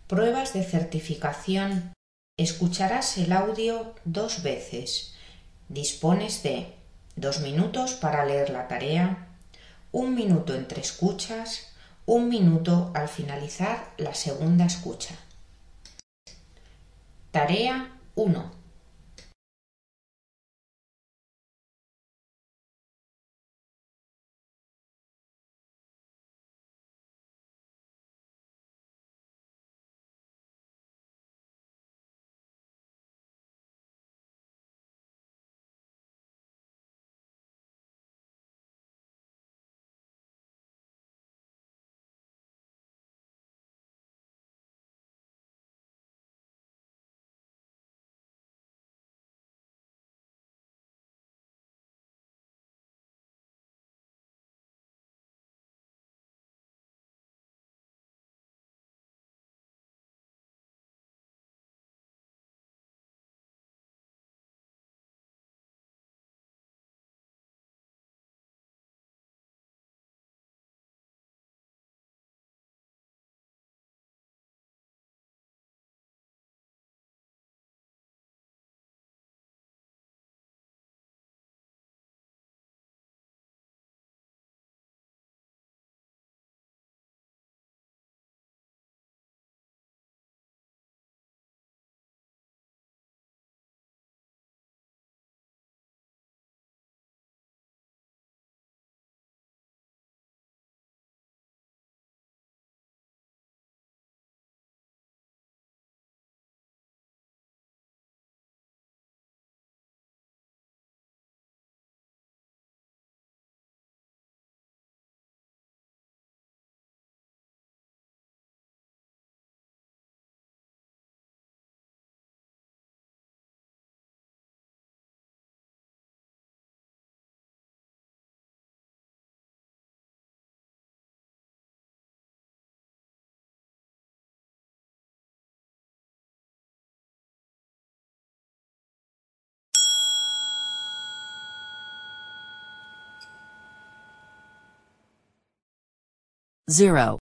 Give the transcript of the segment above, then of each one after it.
Pruebas de certificación. Escucharás el audio 2 veces. Dispones de 2 minutos para leer la tarea, 1 minuto entre escuchas, 1 minuto al finalizar la segunda escucha. Tarea 1. Zero.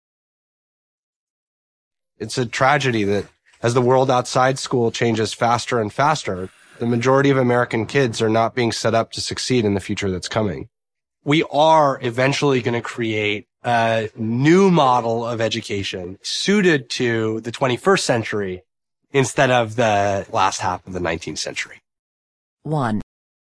It's a tragedy that as the world outside school changes faster and faster, the majority of American kids are not being set up to succeed in the future that's coming. We are eventually going to create a new model of education suited to the 21st century instead of the last half of the 19th century. 1.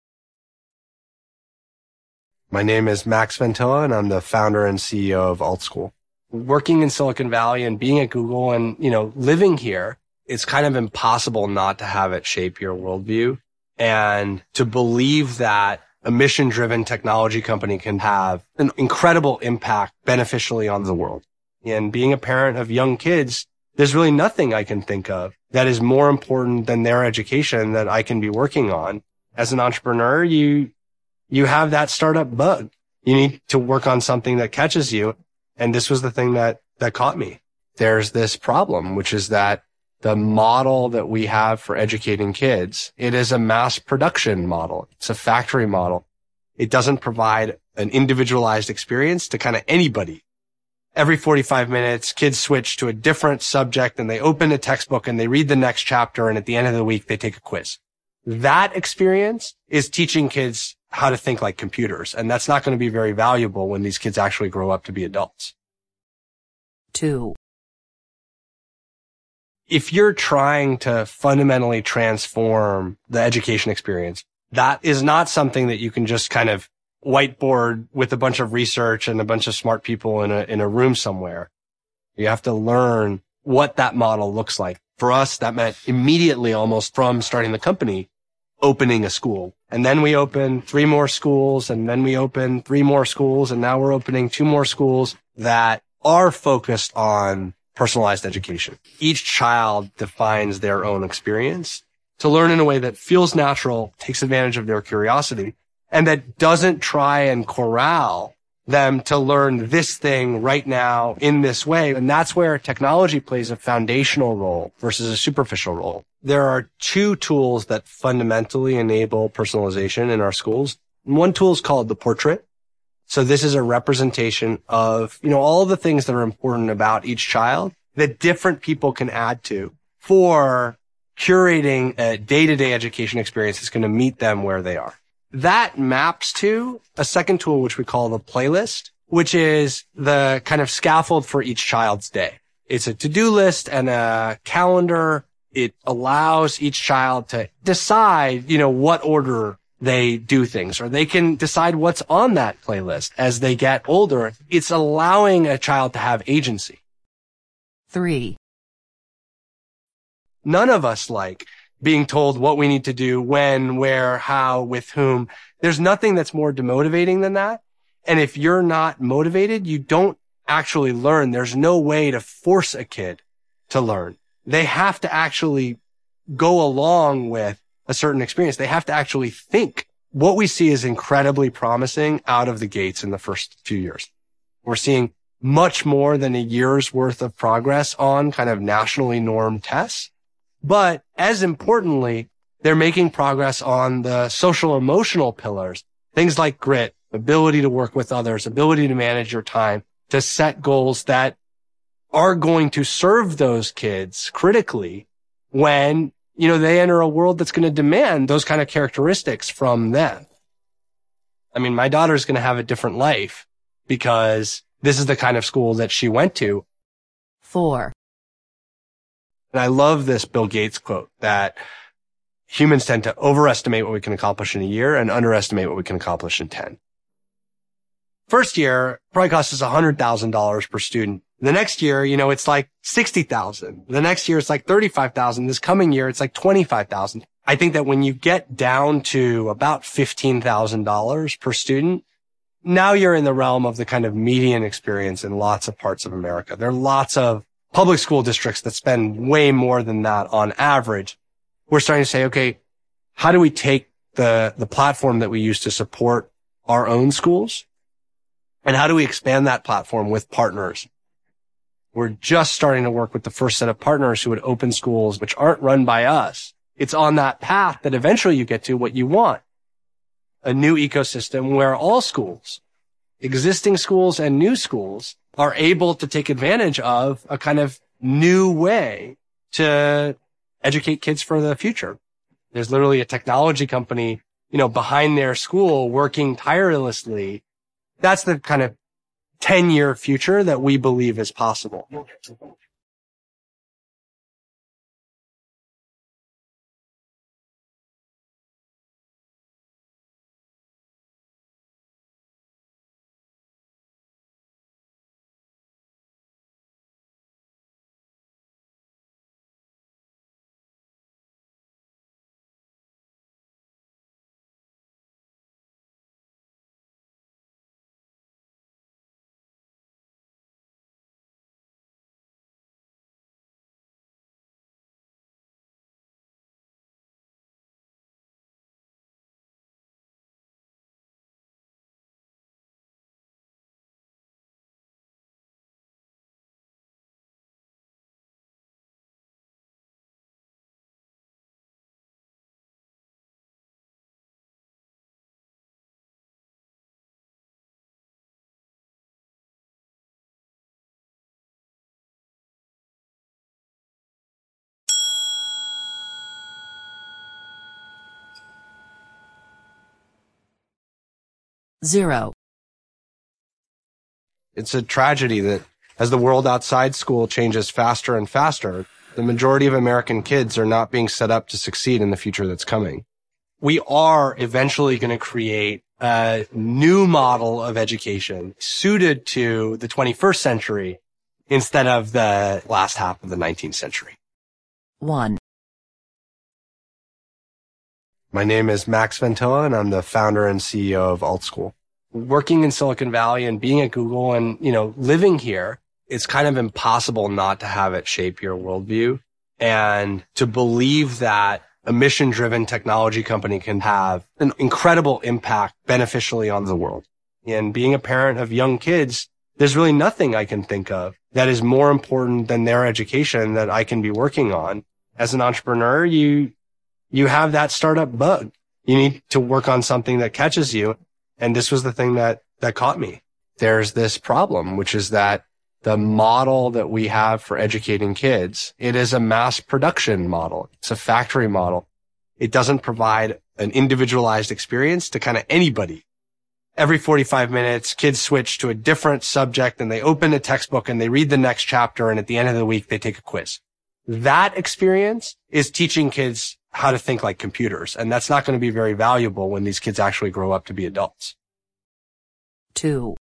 My name is Max Ventilla, and I'm the founder and CEO of AltSchool. Working in Silicon Valley and being at Google and, living here, it's kind of impossible not to have it shape your worldview and to believe that a mission-driven technology company can have an incredible impact beneficially on the world. And being a parent of young kids, there's really nothing I can think of that is more important than their education that I can be working on. As an entrepreneur, you have that startup bug. You need to work on something that catches you. And this was the thing that caught me. There's this problem, which is that the model that we have for educating kids, it is a mass production model. It's a factory model. It doesn't provide an individualized experience to kind of anybody. Every 45 minutes, kids switch to a different subject and they open a textbook and they read the next chapter. And at the end of the week, they take a quiz. That experience is teaching kids how to think like computers. And that's not going to be very valuable when these kids actually grow up to be adults. 2. If you're trying to fundamentally transform the education experience, that is not something that you can just kind of whiteboard with a bunch of research and a bunch of smart people in a room somewhere. You have to learn what that model looks like. For us, that meant immediately, almost from starting the company, opening a school. And then we opened 3 more schools, and then we opened 3 more schools, and now we're opening 2 more schools that are focused on personalized education. Each child defines their own experience to learn in a way that feels natural, takes advantage of their curiosity, and that doesn't try and corral them to learn this thing right now in this way. And that's where technology plays a foundational role versus a superficial role. There are 2 tools that fundamentally enable personalization in our schools. One tool is called the portrait. So this is a representation of, all the things that are important about each child that different people can add to for curating a day-to-day education experience that's going to meet them where they are. That maps to a second tool, which we call the playlist, which is the kind of scaffold for each child's day. It's a to-do list and a calendar. It allows each child to decide, what order they do things, or they can decide what's on that playlist as they get older. It's allowing a child to have agency. 3. None of us like being told what we need to do, when, where, how, with whom. There's nothing that's more demotivating than that. And if you're not motivated, you don't actually learn. There's no way to force a kid to learn. They have to actually go along with a certain experience. They have to actually think. What we see is incredibly promising out of the gates in the first few years. We're seeing much more than a year's worth of progress on kind of nationally normed tests. But as importantly, they're making progress on the social emotional pillars, things like grit, ability to work with others, ability to manage your time, to set goals that are going to serve those kids critically when, they enter a world that's going to demand those kind of characteristics from them. I mean, my daughter's going to have a different life because this is the kind of school that she went to. 4. And I love this Bill Gates quote that humans tend to overestimate what we can accomplish in a year and underestimate what we can accomplish in 10. First year probably costs us $100,000 per student. The next year, it's like $60,000. The next year, it's like $35,000. This coming year, it's like $25,000. I think that when you get down to about $15,000 per student, now you're in the realm of the kind of median experience in lots of parts of America. There are lots of public school districts that spend way more than that on average. We're starting to say, okay, how do we take the platform that we use to support our own schools? And how do we expand that platform with partners? We're just starting to work with the first set of partners who would open schools which aren't run by us. It's on that path that eventually you get to what you want. A new ecosystem where all schools, existing schools and new schools, are able to take advantage of a kind of new way to educate kids for the future. There's literally a technology company, behind their school working tirelessly. That's the kind of 10-year future that we believe is possible. Zero. It's a tragedy that as the world outside school changes faster and faster, the majority of American kids are not being set up to succeed in the future that's coming. We are eventually going to create a new model of education suited to the 21st century instead of the last half of the 19th century. 1. My name is Max Ventola, and I'm the founder and CEO of AltSchool. Working in Silicon Valley and being at Google and, living here, it's kind of impossible not to have it shape your worldview and to believe that a mission-driven technology company can have an incredible impact beneficially on the world. And being a parent of young kids, there's really nothing I can think of that is more important than their education that I can be working on. As an entrepreneur, you have that startup bug. You need to work on something that catches you. And this was the thing that caught me. There's this problem, which is that the model that we have for educating kids, it is a mass production model. It's a factory model. It doesn't provide an individualized experience to kind of anybody. Every 45 minutes, kids switch to a different subject and they open a textbook and they read the next chapter. And at the end of the week, they take a quiz. That experience is teaching kids how to think like computers. And that's not going to be very valuable when these kids actually grow up to be adults. 2.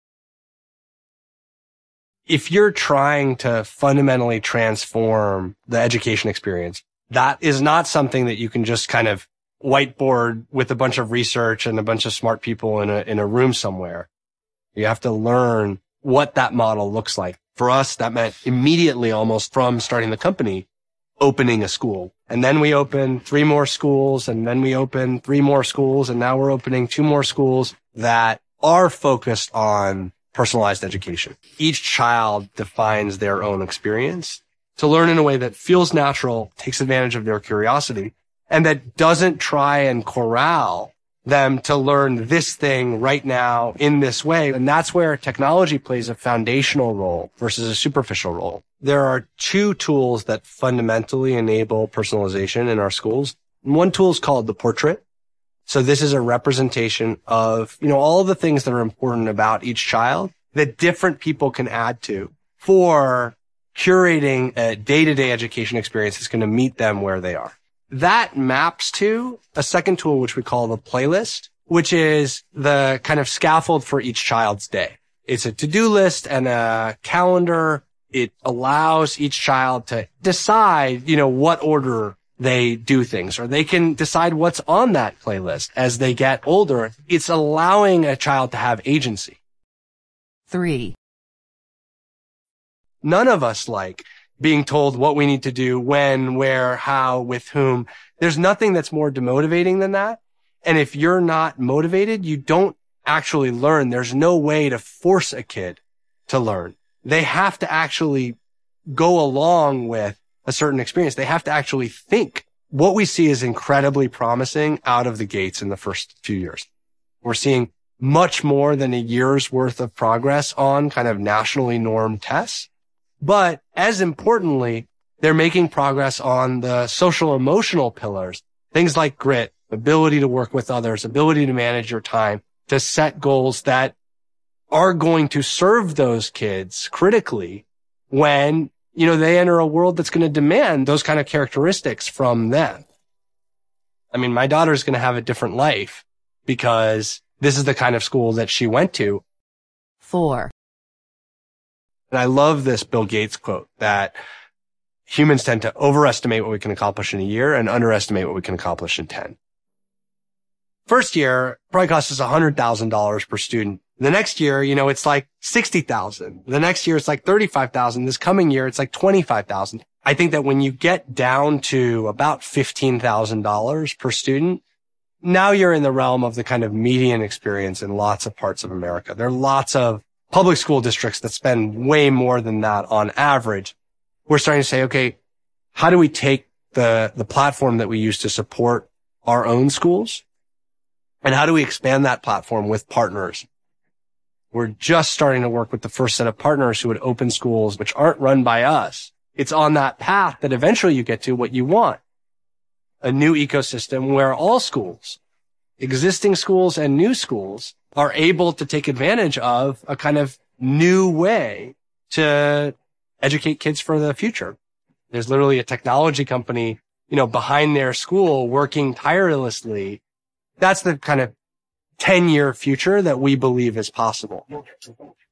If you're trying to fundamentally transform the education experience, that is not something that you can just kind of whiteboard with a bunch of research and a bunch of smart people in a room somewhere. You have to learn what that model looks like. For us, that meant immediately, almost from starting the company, opening a school. And then we opened 3 more schools, and then we opened 3 more schools, and now we're opening 2 more schools that are focused on personalized education. Each child defines their own experience to learn in a way that feels natural, takes advantage of their curiosity, and that doesn't try and corral them to learn this thing right now in this way. And that's where technology plays a foundational role versus a superficial role. There are 2 tools that fundamentally enable personalization in our schools. One tool is called the portrait. So this is a representation of, all of the things that are important about each child that different people can add to for curating a day-to-day education experience that's going to meet them where they are. That maps to a second tool, which we call the playlist, which is the kind of scaffold for each child's day. It's a to-do list and a calendar. It allows each child to decide, what order they do things, or they can decide what's on that playlist as they get older. It's allowing a child to have agency. 3. None of us like being told what we need to do, when, where, how, with whom. There's nothing that's more demotivating than that. And if you're not motivated, you don't actually learn. There's no way to force a kid to learn. They have to actually go along with a certain experience. They have to actually think. What we see is incredibly promising out of the gates in the first few years. We're seeing much more than a year's worth of progress on kind of nationally normed tests. But as importantly, they're making progress on the social emotional pillars, things like grit, ability to work with others, ability to manage your time, to set goals that are going to serve those kids critically when, they enter a world that's going to demand those kind of characteristics from them. I mean, my daughter's going to have a different life because this is the kind of school that she went to. 4. And I love this Bill Gates quote that humans tend to overestimate what we can accomplish in a year and underestimate what we can accomplish in 10. First year probably costs us $100,000 per student. The next year, it's like $60,000. The next year, it's like $35,000. This coming year, it's like $25,000. I think that when you get down to about $15,000 per student, now you're in the realm of the kind of median experience in lots of parts of America. There are lots of public school districts that spend way more than that on average. We're starting to say, okay, how do we take the platform that we use to support our own schools? And how do we expand that platform with partners? We're just starting to work with the first set of partners who would open schools which aren't run by us. It's on that path that eventually you get to what you want. A new ecosystem where all schools, existing schools and new schools, are able to take advantage of a kind of new way to educate kids for the future. There's literally a technology company, behind their school working tirelessly. That's the kind of 10-year future that we believe is possible.